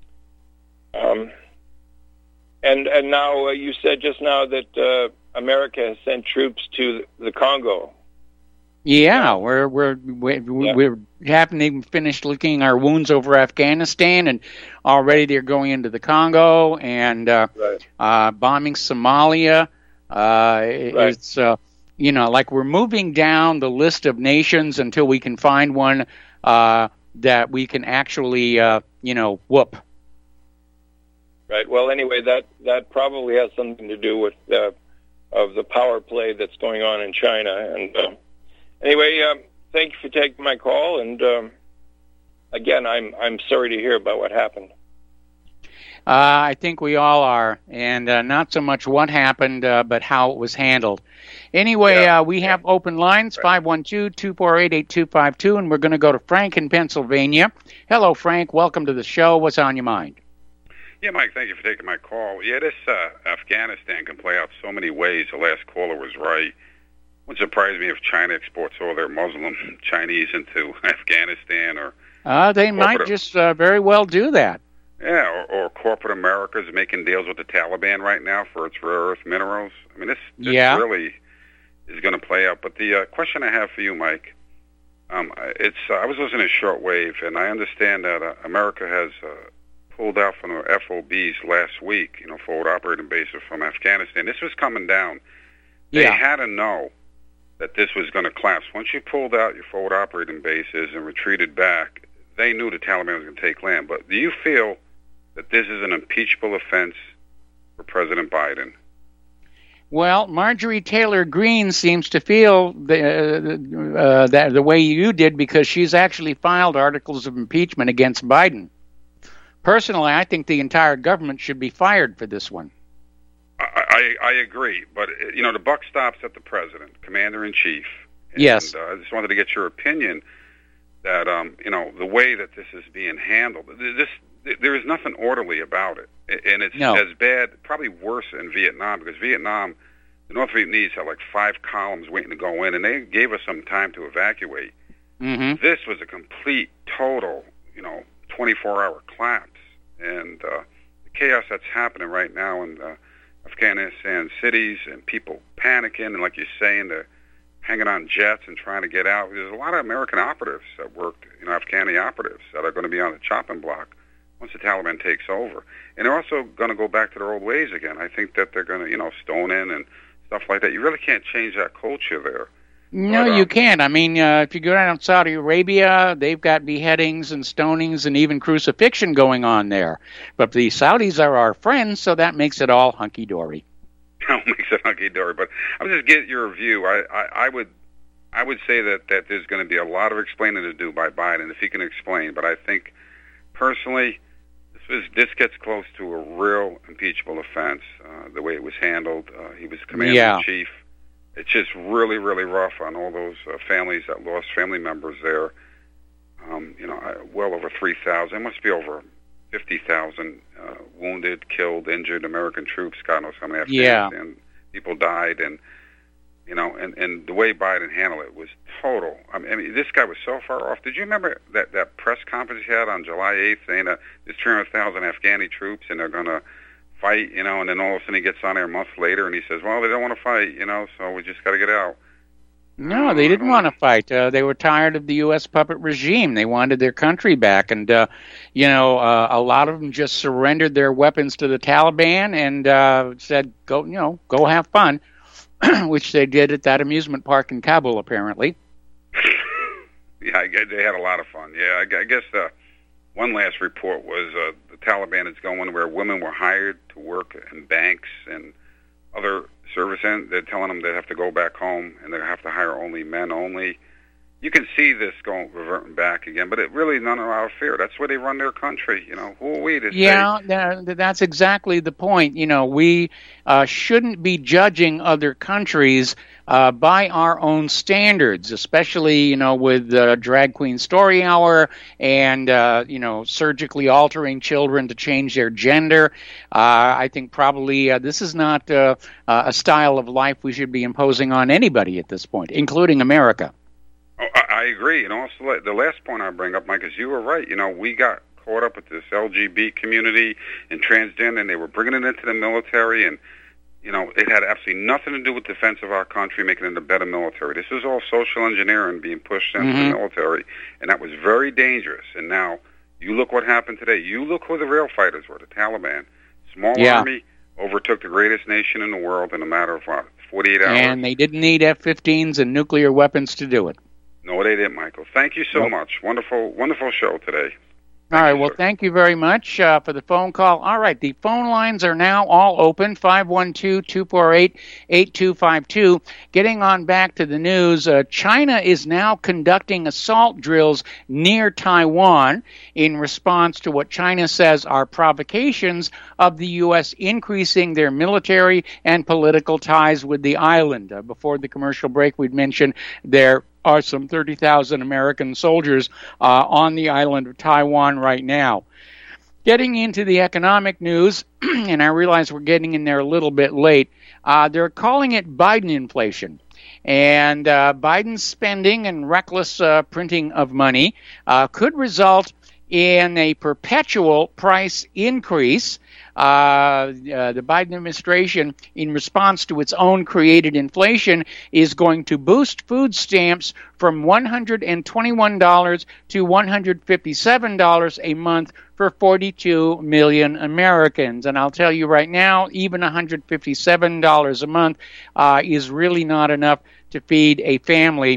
Um, and and now uh, you said just now that uh, America has sent troops to the Congo. Yeah, we're we're we're, yeah. we're haven't even finished licking our wounds over Afghanistan, and already they're going into the Congo and uh, right. uh, bombing Somalia. Uh, right. It's uh, you know, like we're moving down the list of nations until we can find one uh, that we can actually uh, you know whoop. Right. Well, anyway, that that probably has something to do with uh, of the power play that's going on in China and. Uh, Anyway, um, thank you for taking my call, and um, again, I'm I'm sorry to hear about what happened. Uh, I think we all are, and uh, not so much what happened, uh, but how it was handled. Anyway, yeah. uh, we have open lines, five one two, two four eight, eight two five two, and we're going to go to Frank in Pennsylvania. Hello, Frank. Welcome to the show. What's on your mind? Yeah, Mike, thank you for taking my call. Yeah, this uh, Afghanistan can play out so many ways. The last caller was right. Wouldn't surprise me if China exports all their Muslim Chinese into Afghanistan, or uh, they might just uh, very well do that. Yeah, or, or corporate America is making deals with the Taliban right now for its rare earth minerals. I mean, this, this yeah. really is going to play out. But the uh, question I have for you, Mike, um, it's uh, I was listening to Shortwave, and I understand that uh, America has uh, pulled out from the F O Bs last week, you know, forward operating bases from Afghanistan. This was coming down. They yeah. had to know that this was going to collapse. Once you pulled out your forward operating bases and retreated back, they knew the Taliban was going to take land. But do you feel that this is an impeachable offense for President Biden? Well, Marjorie Taylor Greene seems to feel the, uh, that the way you did, because she's actually filed articles of impeachment against Biden. Personally, I think the entire government should be fired for this one. I, I agree, but, you know, the buck stops at the president, commander-in-chief. And, yes. Uh, I just wanted to get your opinion that, um, you know, the way that this is being handled, this there is nothing orderly about it. And it's no. as bad, probably worse in Vietnam, because Vietnam, the North Vietnamese had like five columns waiting to go in, and they gave us some time to evacuate. Mm-hmm. This was a complete, total, you know, twenty-four hour collapse. And uh, the chaos that's happening right now in uh, Afghanistan cities, and people panicking, and like you're saying, they're hanging on jets and trying to get out. There's a lot of American operatives that worked, you know, Afghani operatives that are going to be on the chopping block once the Taliban takes over. And they're also going to go back to their old ways again. I think that they're going to, you know, stone in and stuff like that. You really can't change that culture there. No, but, um, you can't. I mean, uh, if you go down to Saudi Arabia, they've got beheadings and stonings and even crucifixion going on there. But the Saudis are our friends, so that makes it all hunky-dory. That makes it hunky-dory. But I would just get your view. I, I, I would I would say that, that there's going to be a lot of explaining to do by Biden, if he can explain. But I think, personally, this was this gets close to a real impeachable offense. Uh, the way it was handled, uh, he was commander Yeah. in chief. It's just really, really rough on all those uh, families that lost family members there. Um, you know, I- well over three thousand. It must be over fifty thousand uh, wounded, killed, injured American troops. God knows how many Yeah. Afghanistan people died, and you know, and, and the way Biden handled it was total. I mean, I mean, this guy was so far off. Did you remember that, that press conference he had on July eighth saying that there's three hundred thousand Afghani troops and they're going to fight, you know, and then all of a sudden he gets on there a month later and he says, well, they don't want to fight, you know, so we just got to get out. No, they didn't want to fight. Uh, they were tired of the U S puppet regime. They wanted their country back. And, uh, you know, uh, a lot of them just surrendered their weapons to the Taliban and uh, said, go, you know, go have fun, which they did at that amusement park in Kabul, apparently. Yeah, I guess they had a lot of fun. Yeah, I, I guess uh, one last report was uh, the Taliban is going where women were hired to work in banks and other service end. They're telling them they have to go back home and they have to hire only men only. You can see this going reverting back again, but it really none of our fear. That's where they run their country. You know, who are we to Yeah, say? tha- that's exactly the point. You know, we uh, shouldn't be judging other countries uh, by our own standards, especially, you know, with uh, Drag Queen Story Hour and, uh, you know, surgically altering children to change their gender. Uh, I think probably uh, this is not uh, uh, a style of life we should be imposing on anybody at this point, including America. Oh, I, I agree. And also, like, the last point I bring up, Mike, is you were right. You know, we got caught up with this L G B T community and transgender, and they were bringing it into the military, and, you know, it had absolutely nothing to do with defense of our country, making it a better military. This is all social engineering being pushed into Mhm. the military, and that was very dangerous. And now, you look what happened today. You look who the real fighters were, the Taliban. Small Yeah. army overtook the greatest nation in the world in a matter of, what, forty-eight hours? And they didn't need F fifteens and nuclear weapons to do it. No, they didn't, Michael. Thank you so Nope. much. Wonderful, wonderful show today. All right, well, thank you very much uh, for the phone call. All right, the phone lines are now all open, five one two, two four eight, eight two five two. Getting on back to the news, uh, China is now conducting assault drills near Taiwan in response to what China says are provocations of the U S increasing their military and political ties with the island. Uh, before the commercial break, we'd mentioned there are some thirty thousand American soldiers uh, on the island of Taiwan right now. Getting into the economic news, and I realize we're getting in there a little bit late, uh, they're calling it Biden inflation. And uh, Biden's spending and reckless uh, printing of money uh, could result in a perpetual price increase. Uh, uh, the Biden administration, in response to its own created inflation, is going to boost food stamps from one hundred twenty-one dollars to one hundred fifty-seven dollars a month for forty-two million Americans. And I'll tell you right now, even one hundred fifty-seven dollars a month uh, is really not enough to feed a family.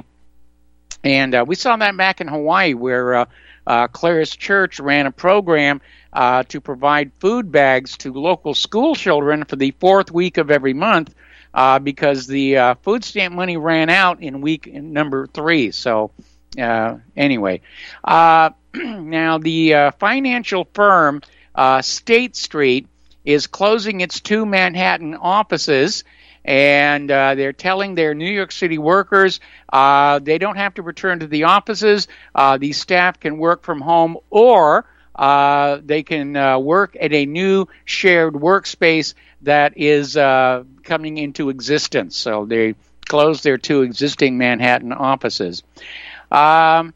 And uh, we saw that back in Hawaii, where uh, uh, Claris Church ran a program uh, to provide food bags to local school children for the fourth week of every month uh, because the uh, food stamp money ran out in week number three. So uh, anyway, uh, now the uh, financial firm uh, State Street is closing its two Manhattan offices. And uh, they're telling their New York City workers uh, they don't have to return to the offices. Uh, the staff can work from home, or uh, they can uh, work at a new shared workspace that is uh, coming into existence. So they closed their two existing Manhattan offices. Um,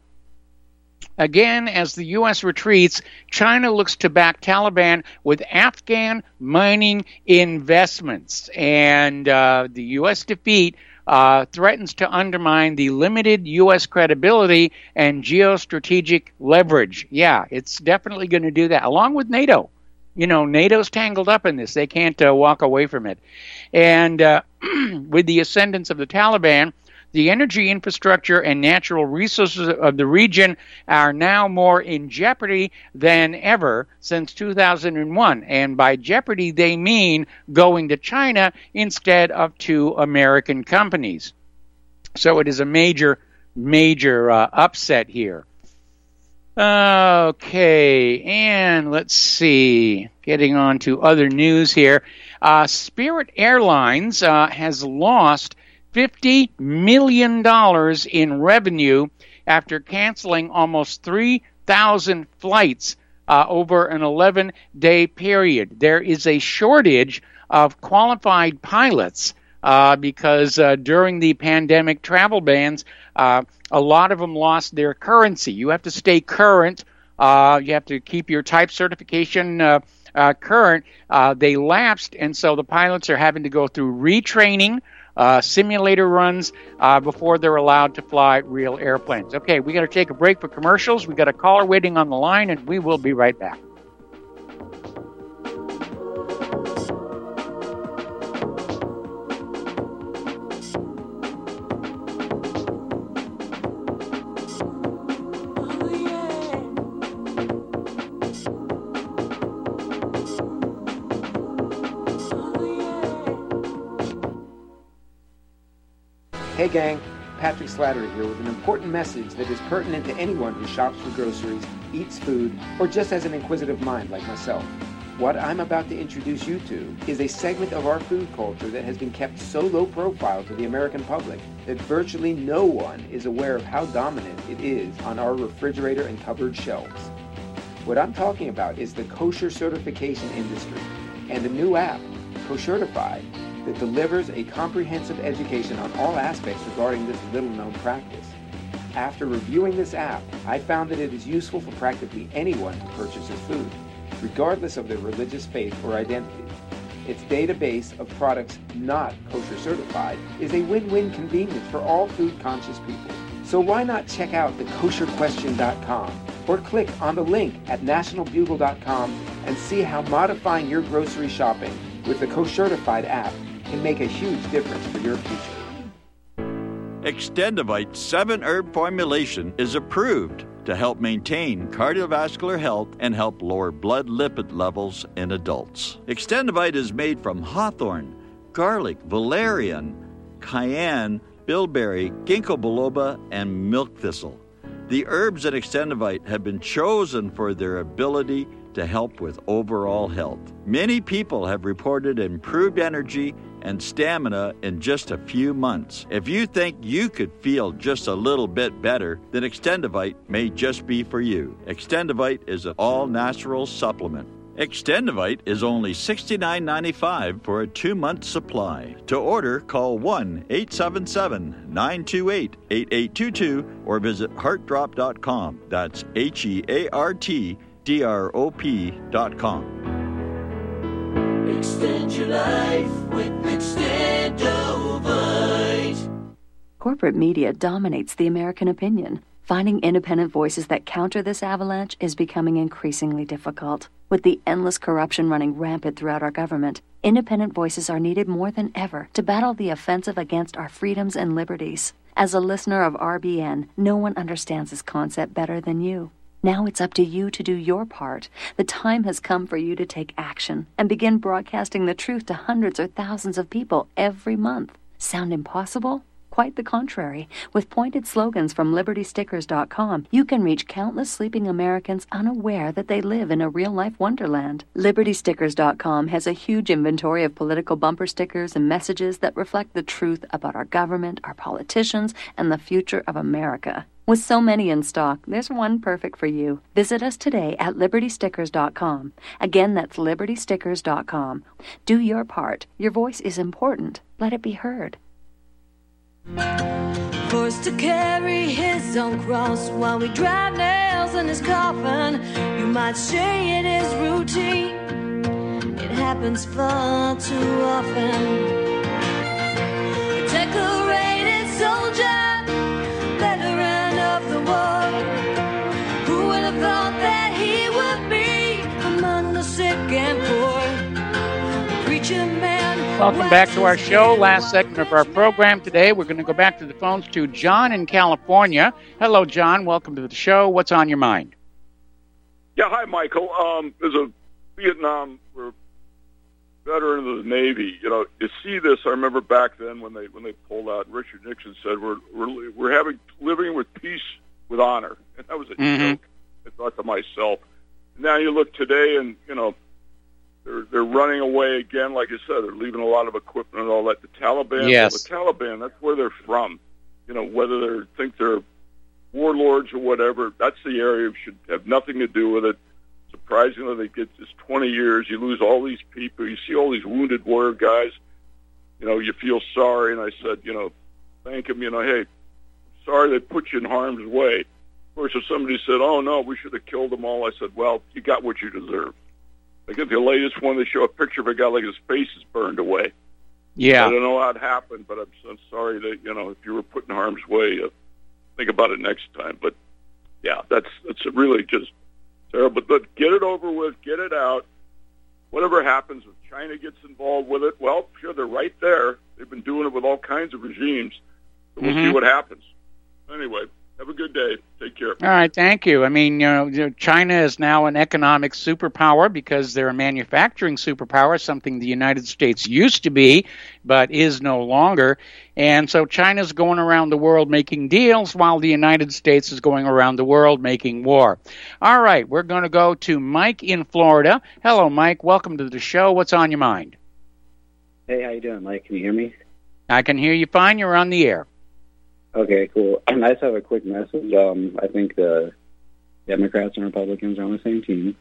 Again, as the U S retreats, China looks to back Taliban with Afghan mining investments. And uh, the U S defeat uh, threatens to undermine the limited U S credibility and geostrategic leverage. Yeah, it's definitely going to do that, along with NATO. You know, NATO's tangled up in this. They can't uh, walk away from it. And uh, with the ascendance of the Taliban, the energy infrastructure and natural resources of the region are now more in jeopardy than ever since two thousand one. And by jeopardy, they mean going to China instead of to American companies. So it is a major, major uh, upset here. Okay, and let's see. Getting on to other news here. Uh, Spirit Airlines uh, has lost fifty million dollars in revenue after canceling almost three thousand flights uh, over an eleven-day period. There is a shortage of qualified pilots uh, because uh, during the pandemic travel bans, uh, a lot of them lost their currency. You have to stay current. Uh, you have to keep your type certification uh, uh, current. Uh, they lapsed, and so the pilots are having to go through retraining, uh, simulator runs uh, before they're allowed to fly real airplanes. Okay, we got to take a break for commercials. We got a caller waiting on the line, and we will be right back. Hey gang, Patrick Slattery here with an important message that is pertinent to anyone who shops for groceries, eats food, or just has an inquisitive mind like myself. What I'm about to introduce you to is a segment of our food culture that has been kept so low profile to the American public that virtually no one is aware of how dominant it is on our refrigerator and cupboard shelves. What I'm talking about is the kosher certification industry and a new app, Koshertified, that delivers a comprehensive education on all aspects regarding this little-known practice. After reviewing this app, I found that it is useful for practically anyone who purchases food, regardless of their religious faith or identity. Its database of products not kosher certified is a win-win convenience for all food-conscious people. So why not check out the kosher question dot com or click on the link at national bugle dot com and see how modifying your grocery shopping with the Koshertified app can make a huge difference for your future. Extendivite seven herb formulation is approved to help maintain cardiovascular health and help lower blood lipid levels in adults. Extendivite is made from hawthorn, garlic, valerian, cayenne, bilberry, ginkgo biloba, and milk thistle. The herbs in Extendivite have been chosen for their ability to help with overall health. Many people have reported improved energy and stamina in just a few months. If you think you could feel just a little bit better, then Extendivite may just be for you. Extendivite is an all-natural supplement. Extendivite is only sixty-nine ninety-five for a two-month supply. To order, call one eight seven seven, nine two eight, eight eight two two or visit heart drop dot com. That's H E A R T D R O P dot com. Extend your life with Extendivite. Corporate media dominates the American opinion. Finding independent voices that counter this avalanche is becoming increasingly difficult. With the endless corruption running rampant throughout our government, independent voices are needed more than ever to battle the offensive against our freedoms and liberties. As a listener of R B N, no one understands this concept better than you. Now it's up to you to do your part. The time has come for you to take action and begin broadcasting the truth to hundreds or thousands of people every month. Sound impossible? Quite the contrary. With pointed slogans from liberty stickers dot com, you can reach countless sleeping Americans unaware that they live in a real-life wonderland. liberty stickers dot com has a huge inventory of political bumper stickers and messages that reflect the truth about our government, our politicians, and the future of America. With so many in stock, there's one perfect for you. Visit us today at liberty stickers dot com. Again, that's liberty stickers dot com. Do your part. Your voice is important. Let it be heard. Forced to carry his own cross while we drive nails in his coffin. You might say it is routine. It happens far too often. A decorated soldier, veteran of the war. Who would have thought that he would be among the sick and poor? The preacher man. Welcome back to our show. Last segment of our program today. We're going to go back to the phones to John in California. Hello, John. Welcome to the show. What's on your mind? Yeah, hi, Michael. Um, as a Vietnam veteran of the Navy, you know, you see this. I remember back then when they when they pulled out. Richard Nixon said, "We're we're we're having living with peace with honor," and that was a mm-hmm. joke. I thought to myself. Now you look today, and you know they're they're running away again. Like I said, they're leaving a lot of equipment and all that. The Taliban, yes, well, the Taliban. That's where they're from. You know, whether they think they're warlords or whatever, that's the area should have nothing to do with it. Surprisingly, they get this twenty years. You lose all these people. You see all these wounded warrior guys. You know, you feel sorry. And I said, you know, thank them. You know, hey, sorry they put you in harm's way. Of course, if somebody said, oh, no, we should have killed them all, I said, well, you got what you deserve. I get the latest one, they show a picture of a guy like his face is burned away. Yeah. I don't know how it happened, but I'm so sorry that, you know, if you were put in harm's way, uh, think about it next time. But, yeah, that's that's really just terrible. But get it over with, get it out. Whatever happens, if China gets involved with it, well, sure, they're right there. They've been doing it with all kinds of regimes. So we'll Mm-hmm. see what happens. Anyway, have a good day. Take care. All right, thank you. I mean, you know, China is now an economic superpower because they're a manufacturing superpower, something the United States used to be, but is no longer. And so China's going around the world making deals while the United States is going around the world making war. All right, we're going to go to Mike in Florida. Hello, Mike. Welcome to the show. What's on your mind? Hey, how you doing, Mike? Can you hear me? I can hear you fine. You're on the air. Okay, cool. I just have a quick message. Um, I think the Democrats and Republicans are on the same team.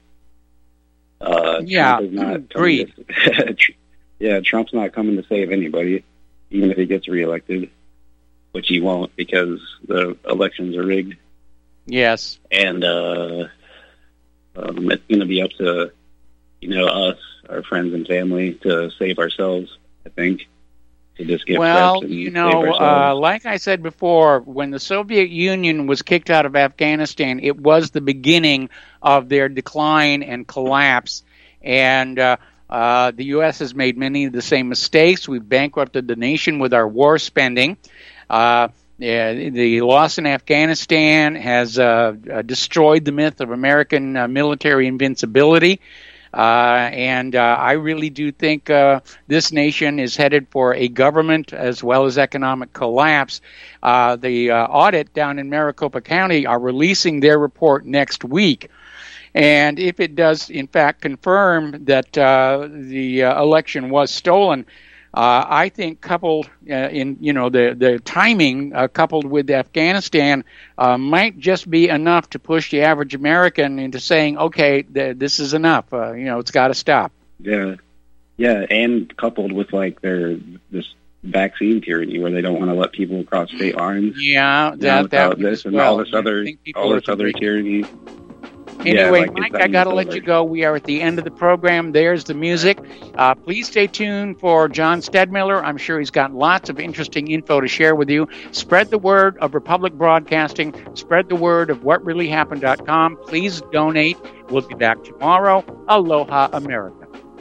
Uh, yeah, Trump is not agreed. To, yeah, Trump's not coming to save anybody, even if he gets reelected, which he won't because the elections are rigged. Yes. And uh, um, it's going to be up to, you know, us, our friends and family, to save ourselves, I think. To just get well, and you know, uh, like I said before, when the Soviet Union was kicked out of Afghanistan, it was the beginning of their decline and collapse. And uh, uh, the U S has made many of the same mistakes. We've bankrupted the nation with our war spending. Uh, the loss in Afghanistan has uh, destroyed the myth of American uh, military invincibility. Uh, and uh, I really do think uh, this nation is headed for a government as well as economic collapse. Uh, the uh, audit down in Maricopa County are releasing their report next week. And if it does, in fact, confirm that uh, the uh, election was stolen, uh, I think coupled uh, in, you know, the, the timing uh, coupled with Afghanistan uh, might just be enough to push the average American into saying, okay, th- this is enough. Uh, you know, it's got to stop. Yeah. Yeah, and coupled with, like, their this vaccine tyranny where they don't want to let people cross state lines. Yeah, that, you know, that this and well, all this other, all this other tyranny. Anyway, yeah, like Mike, I got to let you go. We are at the end of the program. There's the music. Uh, please stay tuned for John Stedmiller. I'm sure he's got lots of interesting info to share with you. Spread the word of Republic Broadcasting. Spread the word of what really happened dot com. Please donate. We'll be back tomorrow. Aloha, America.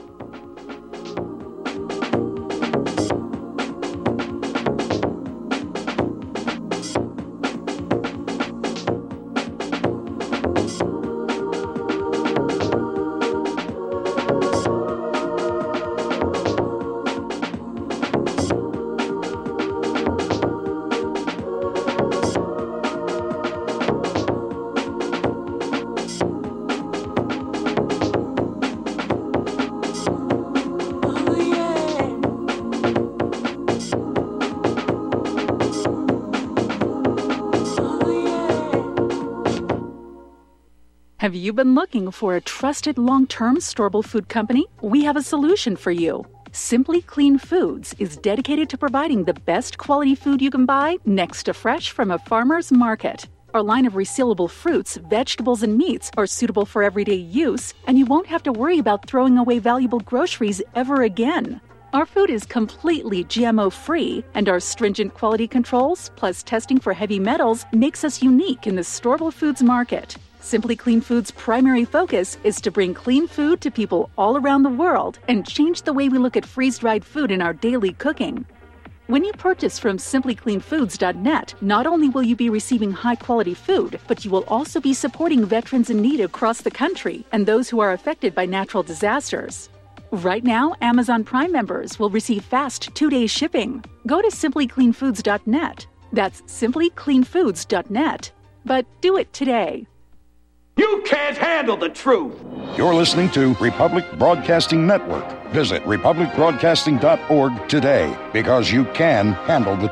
Have you been looking for a trusted long-term storable food company? We have a solution for you. Simply Clean Foods is dedicated to providing the best quality food you can buy next to fresh from a farmer's market. Our line of resealable fruits, vegetables, and meats are suitable for everyday use, and you won't have to worry about throwing away valuable groceries ever again. Our food is completely G M O-free, and our stringent quality controls, plus testing for heavy metals, makes us unique in the storable foods market. Simply Clean Foods' primary focus is to bring clean food to people all around the world and change the way we look at freeze-dried food in our daily cooking. When you purchase from simply clean foods dot net, not only will you be receiving high-quality food, but you will also be supporting veterans in need across the country and those who are affected by natural disasters. Right now, Amazon Prime members will receive fast two-day shipping. Go to simply clean foods dot net. That's simply clean foods dot net. But do it today. You can't handle the truth. You're listening to Republic Broadcasting Network. Visit republic broadcasting dot org today, because you can handle the